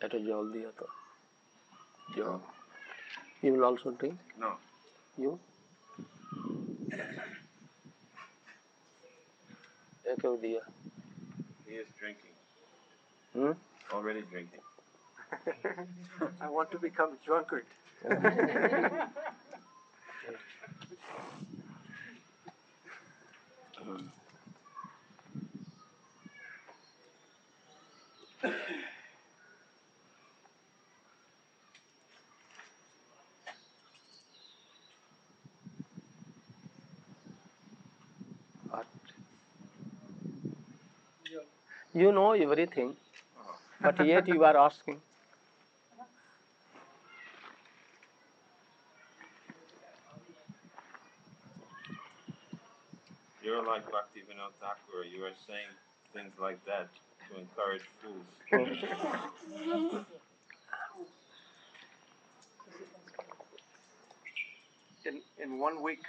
এটা জল দিও তো জল you will also drink no you একেও দিয়া he is drinking already drinking I want to become drunkard You know everything, but yet you are asking. You're like Bhaktivinoda Thakur. You are saying things like that to encourage fools. in 1 week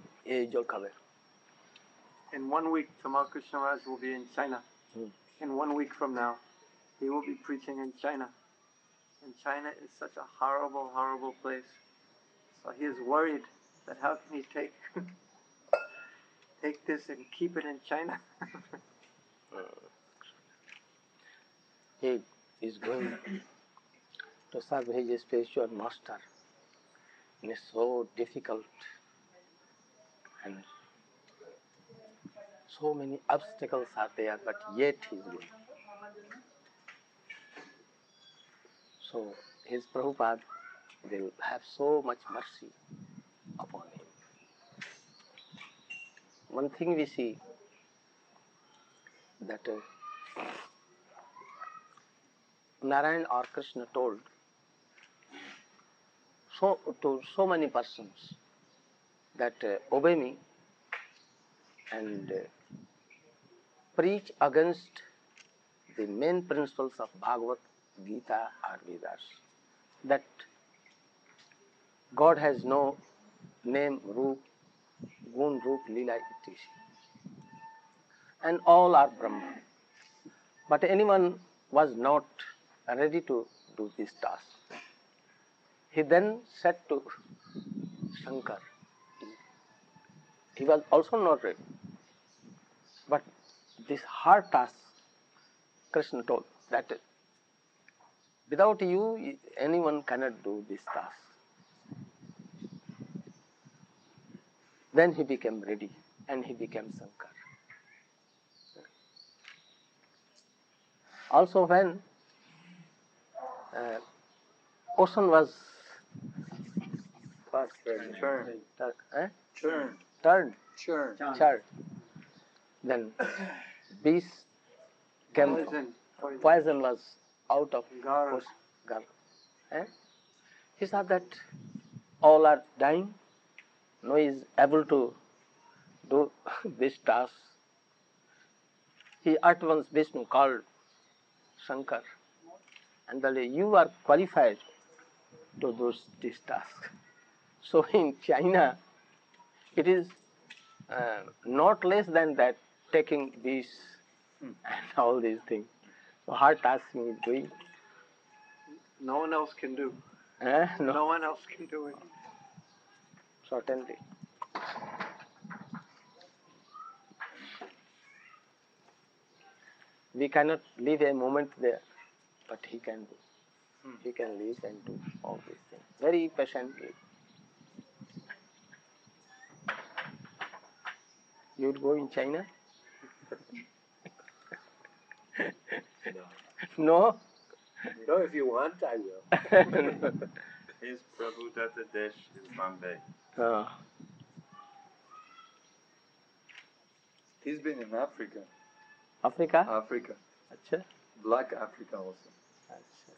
in 1 week Tamal Krishna Maharaj will be in China in 1 week from now he will be preaching in China and China is such a horrible place so he is worried that how can he take this and keep it in China He is going to serve his spiritual master and it's so difficult and so many obstacles are there but yet he is going so his Prabhupada will have so much mercy upon him. One thing we see that Narayan or Krishna told to so many persons that obey me and preach against the main principles of Bhagavad Gita or Vedas, that God has no name, roop, gun, roop, lila, etc. And all are Brahma. But anyone was not ready to do this task. He then said to Shankar, he was also not ready. But this hard task, Krishna told that without you, anyone cannot do this task. Then he became ready and he became Shankar. Also when ocean was turned, then beast came, poison was out of Gar. He saw that all are dying, no is able to do this task. He at once Vishnu called Shankar and said, you are qualified to do this task. So in China, it is not less than that, taking this and all these things. So hard task he is doing. no one else can do no one else can do it Certainly. We cannot live a moment there, but he can do. He can live and do all these things very patiently. You would go in China? No? no if you want I will His Prabhu Datta Desh is Bombay. He's been in Africa. Africa? Achha. Black Africa also. Achha.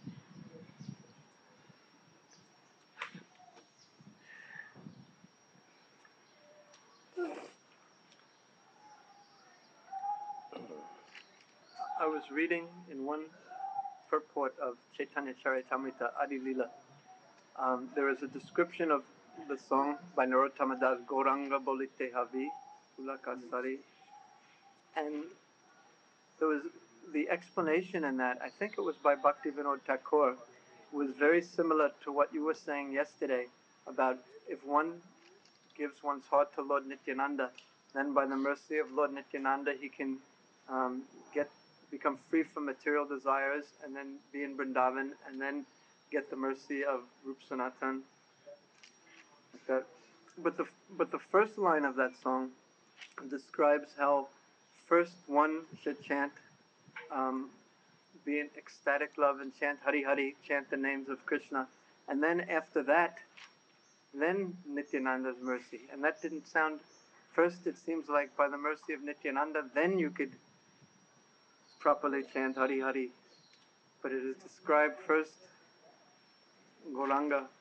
I was reading in one purport of Chaitanya Charitamrita Adi Lila. There is a description of the song by Narottama Das, Goranga Bolite Havi, Ulakasari, and there was the explanation in that, I think it was by Bhaktivinoda Thakur, was very similar to what you were saying yesterday about if one gives one's heart to Lord Nityananda, then by the mercy of Lord Nityananda he can become free from material desires and then be in Vrindavan and then get the mercy of Rup Sanatan. Like that. But the first line of that song describes how first one should chant, be in ecstatic love and chant Hari Hari, chant the names of Krishna, and then after that, then Nityananda's mercy. And that didn't sound, first it seems like by the mercy of Nityananda, then you could properly chant Hari Hari. But it is described first, Gauranga,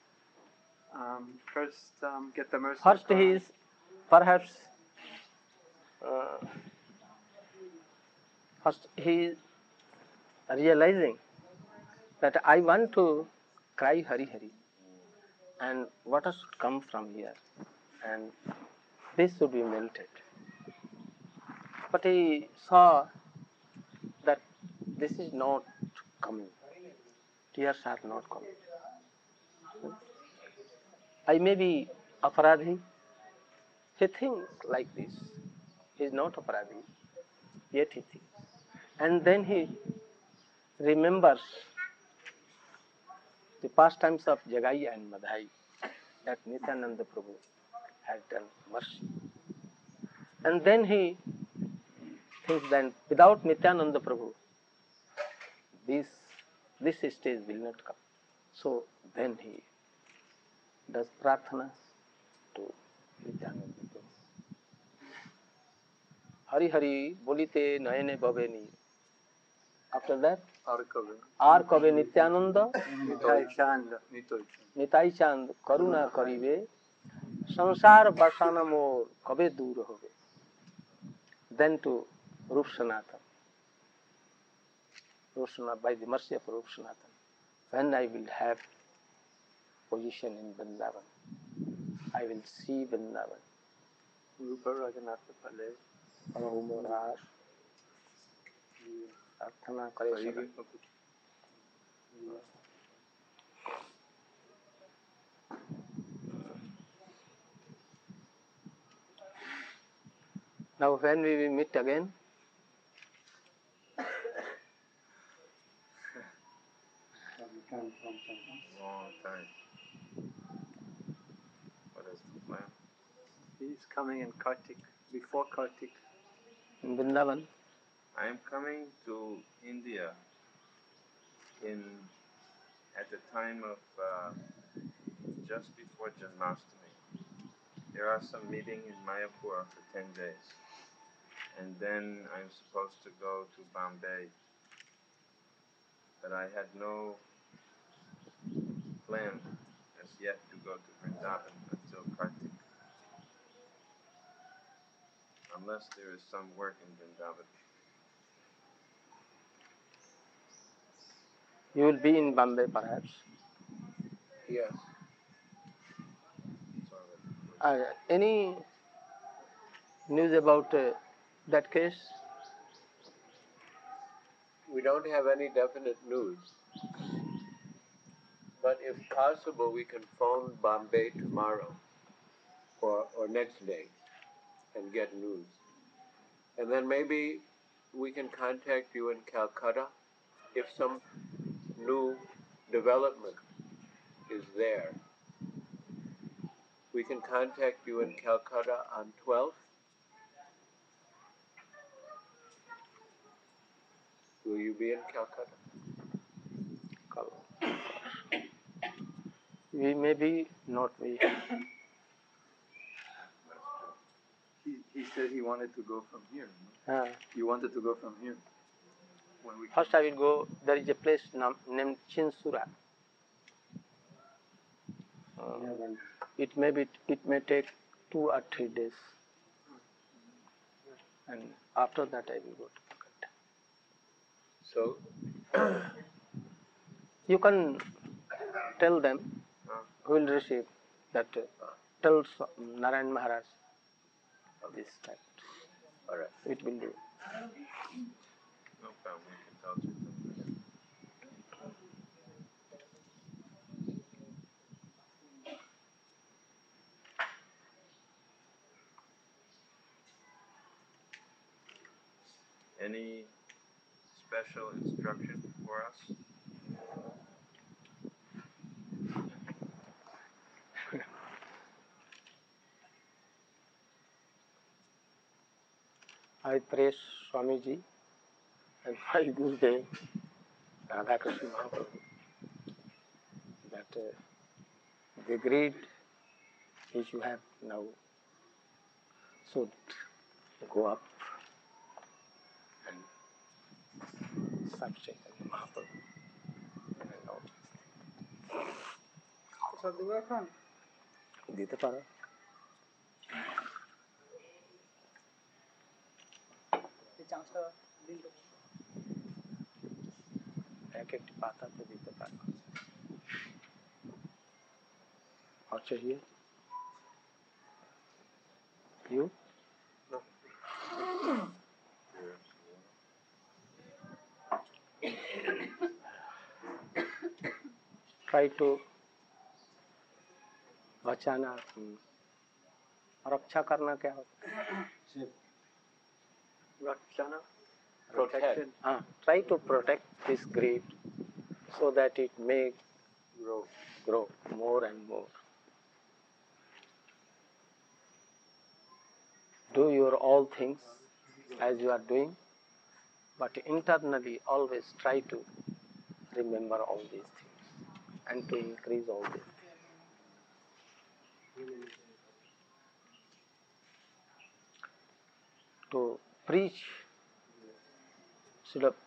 get the mercy. First he is perhaps, first he is realizing that I want to cry Hari Hari and water should come from here and this should be melted. But he saw that this is not coming, tears are not coming. I may be aparadhi. He thinks like this. He is not aparadhi, yet he thinks. And then he remembers the pastimes of Jagai and Madhai that Nityananda Prabhu had done mercy. And then he thinks that without Nityananda Prabhu, this stage will not come. So then he does prarthanas to Nityananda Prabhu. Hari Hari bolite nayane bhaveni. After that, Ar kabe Nityananda, Nitai Chand, Karuna karibe, Sansar basana mor kabe dur hobe. Then to Rup Sanatan. By the mercy of Rup Sanatan, when I will have position in Vrindavan, I will see Vrindavan. Rupa Raghunatha Pale, Parahumorar, Arthana Karesana. Now when we will meet again? Long time. What is the plan? He's coming in Kartik, before Kartik. In Vrindavan? I am coming to India at the time of just before Janmashtami. There are some meetings in Mayapur for 10 days. And then I'm supposed to go to Bombay. But I had no plan as yet to go to Vrindavan until Kartik. Unless there is some work in Vrindavan. You will be in Bombay perhaps. Yes. Any news about that case? We don't have any definite news. But if possible, we can phone Bombay tomorrow or next day and get news. And then maybe we can contact you in Calcutta if some new development is there. We can contact you in Calcutta on 12th. Will you be in Calcutta? We may be, not we. He said he wanted to go from here. No? You wanted to go from here. First I will go, there is a place named Chinsura. It may take 2 or 3 days. And after that I will go to Calcutta. So you can tell them who will receive that, tell Narayan Maharaj this type. All right. It will do. No problem, we can tell you. Any special instruction for us? I praise Swamiji and my Gurudev, Radhakrishna Mahaprabhu, that the greed which you have now should go up and subject Mahaprabhu and all these things. দিতে পারো এক একটি পাতাতে দিতে পারো और चाहिए you try to बचाना रक्षा करना क्या होता है Rakshana, Protection. Try to protect this greed so that it may grow more and more. Do your all things as you are doing, but internally always try to remember all these things and to increase all these things. To preach, Srila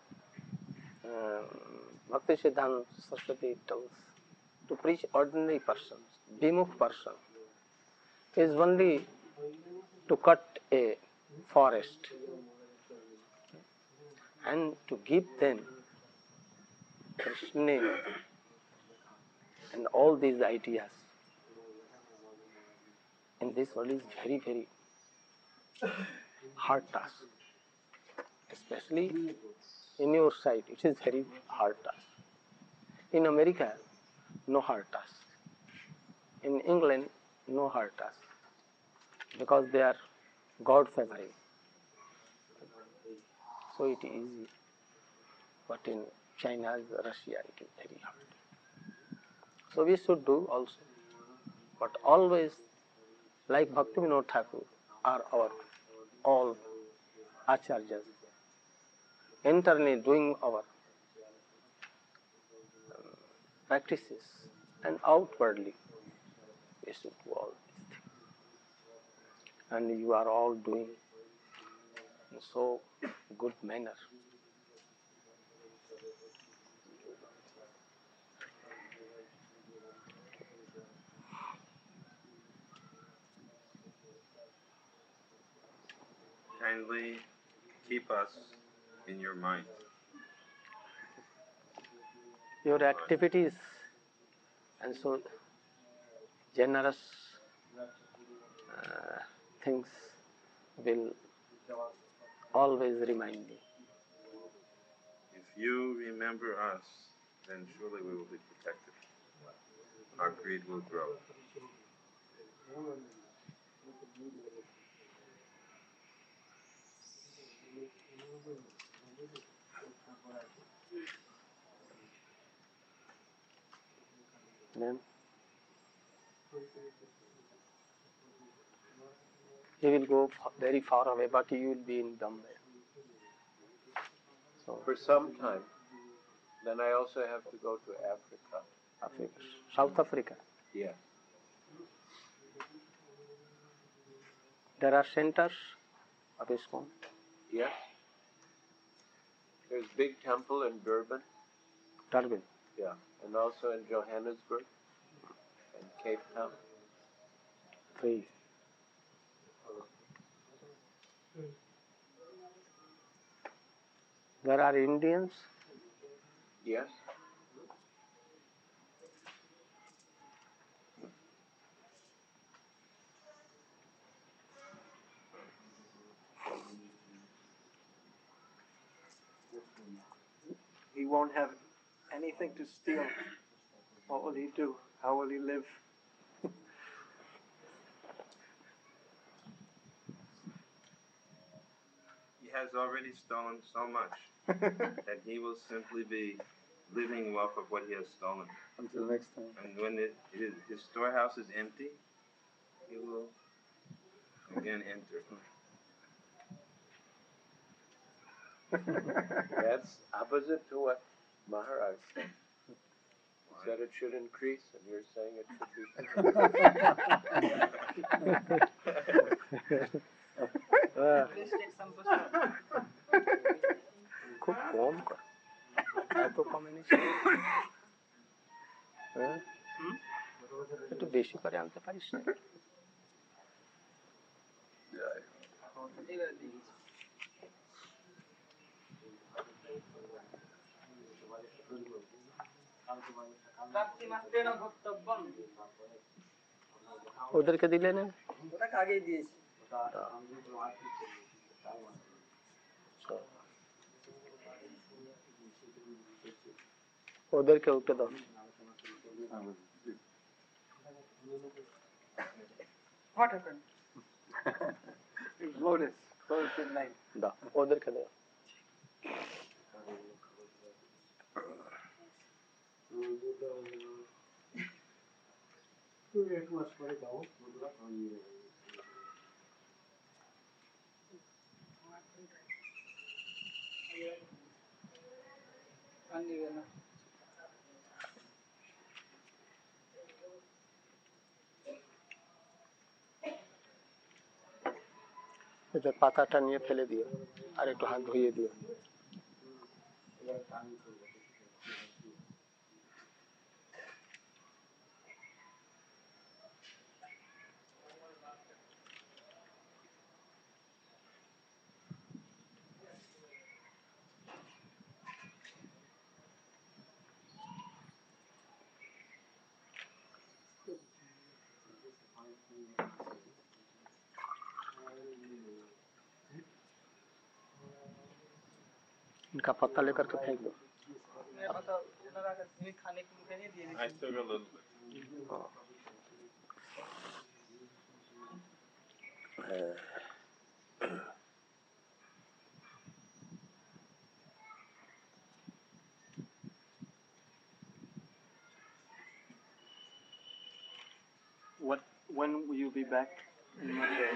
Bhakti Siddhanta Saraswati tells, to preach ordinary persons, Vimukh person, is only to cut a forest and to give them Krishna and all these ideas. In this world is very, very hard task. Especially in your side, it is very hard task. In America, no hard task. In England, no hard task. Because they are God favoring. So it is easy. But in China, Russia, it is very hard. So we should do also. But always, like Bhaktivinoda Thakur, are our all acharyas, internally doing our practices and outwardly we should do all these things. And you are all doing in so good manner. Kindly keep us in your mind. Your activities and so generous things will always remind me. If you remember us, then surely we will be protected. Our greed will grow. Then he will go very far away, but he will be in Bombay. So For some time. Then I also have to go to Africa. South Africa. Yes. There are centers of ISKCON. Yes. There's big temple in Durban. Durban. Yeah. And also in Johannesburg and Cape Town. 3. There are Indians. Yes. won't have anything to steal, what will he do? How will he live? He has already stolen so much that he will simply be living off of what he has stolen. Until next time. And when his storehouse is empty, he will again enter. That's opposite to what Maharaj said. He said it should increase, and you're saying it should খুব কম করে এত কমে নিস একটু বেশি করে আনতে পারিস না ওদেরকে দিলে না ওটাকে আগেই দিয়েছি ওদেরকে ওকে দাও What happened? Lotus in line. দাও ওদেরকে দাও এদের পাতাটা নিয়ে ফেলে দিও আর একটু হাত ধুইয়ে দিও इनका पत्ता लेकर के फेंक दो I took a little bit. When will you be back in Mumbai?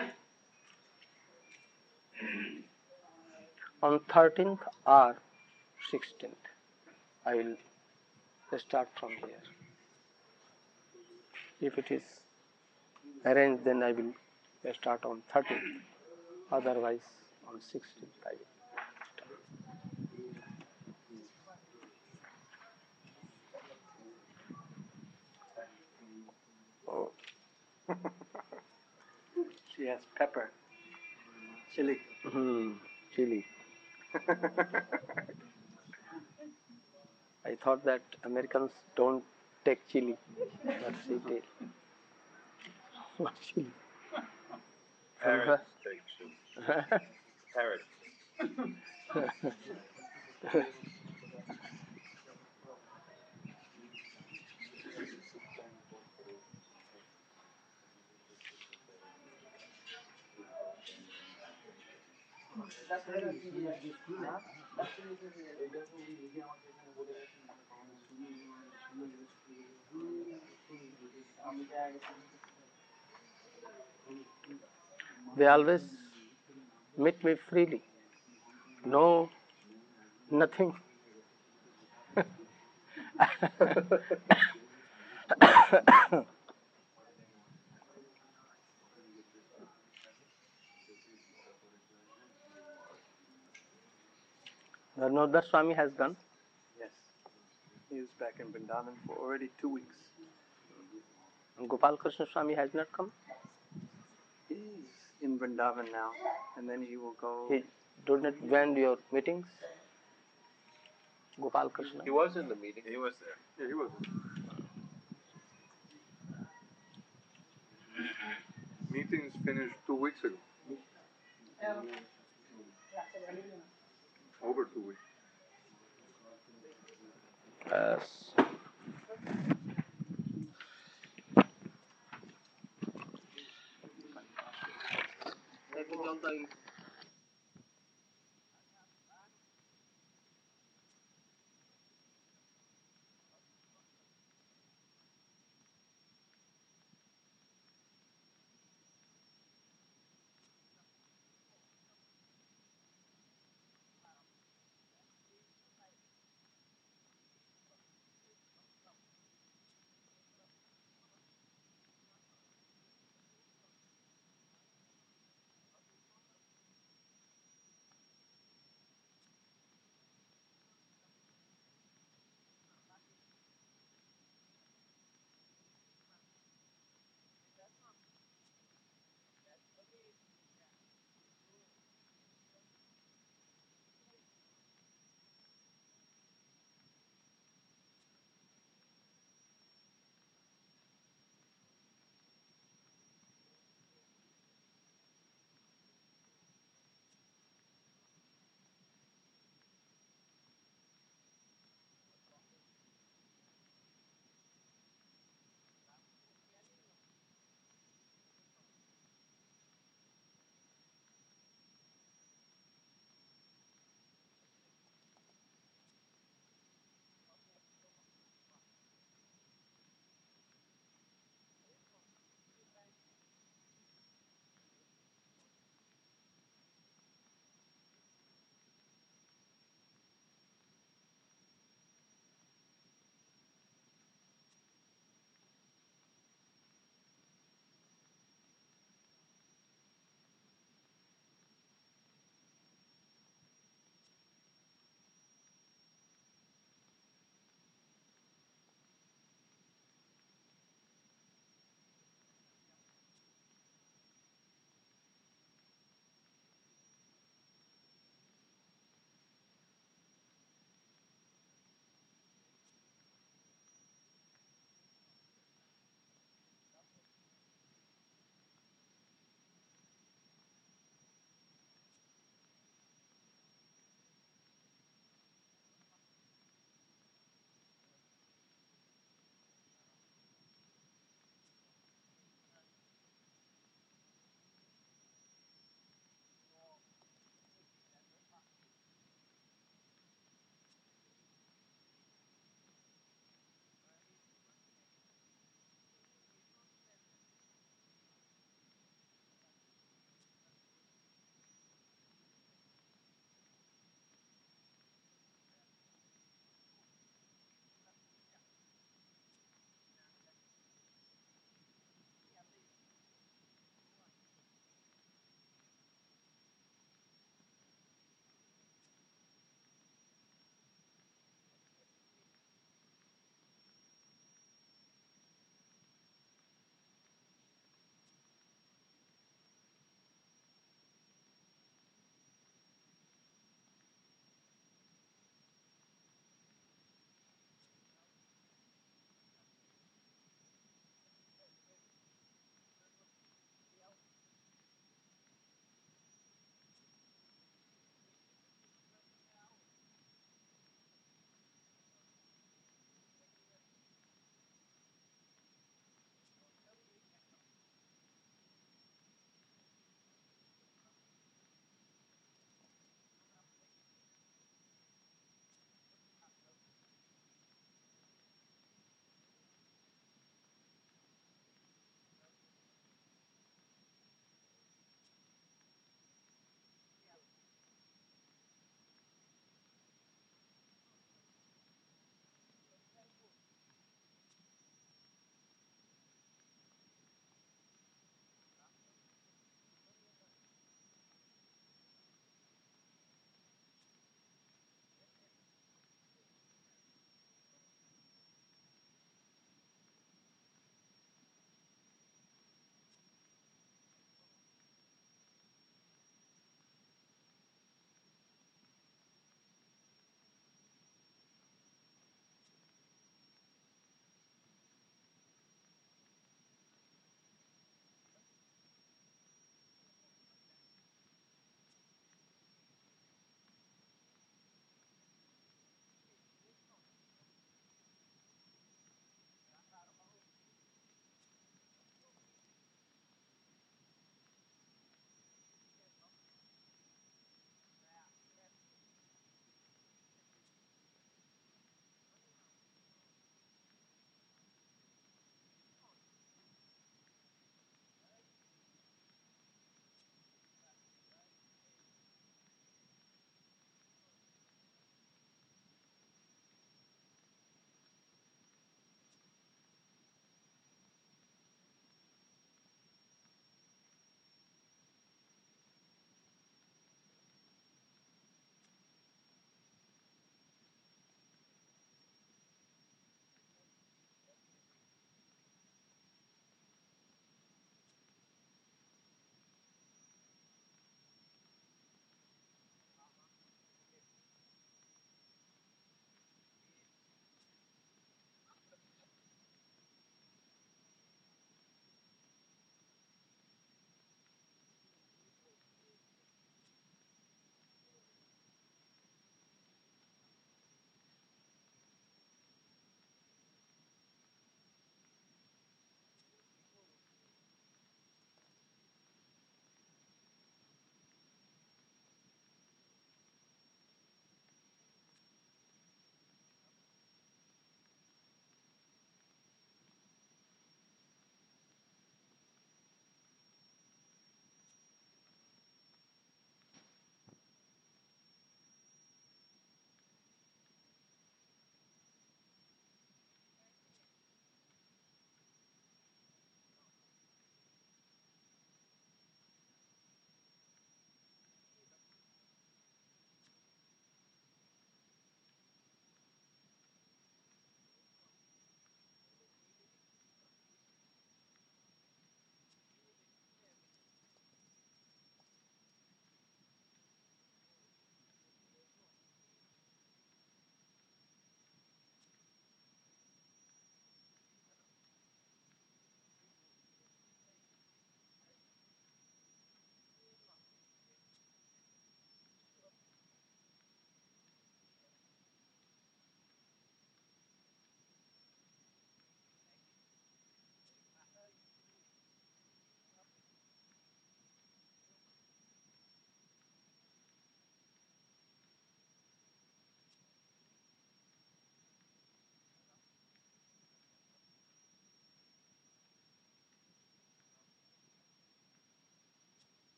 On 13th or 16th I will start from here. If it is arranged, then I will start on 13th. Otherwise, on 16th I will. Oh. She has pepper, chili. Chili. I thought that Americans don't take chili, but she did. What chili? Parrots take chili. Parrots. They always meet me freely. No, nothing. Dharmodar Swami has gone. Yes. He is back in Vrindavan for already 2 weeks. Gopal Krishna Swami has not come. He is in Vrindavan now, and then he will go. He did not join your meetings. Gopal Krishna. He was in the meeting. He was there. Yeah, he was. Meetings finished 2 weeks ago. Over 2 weeks. Yes.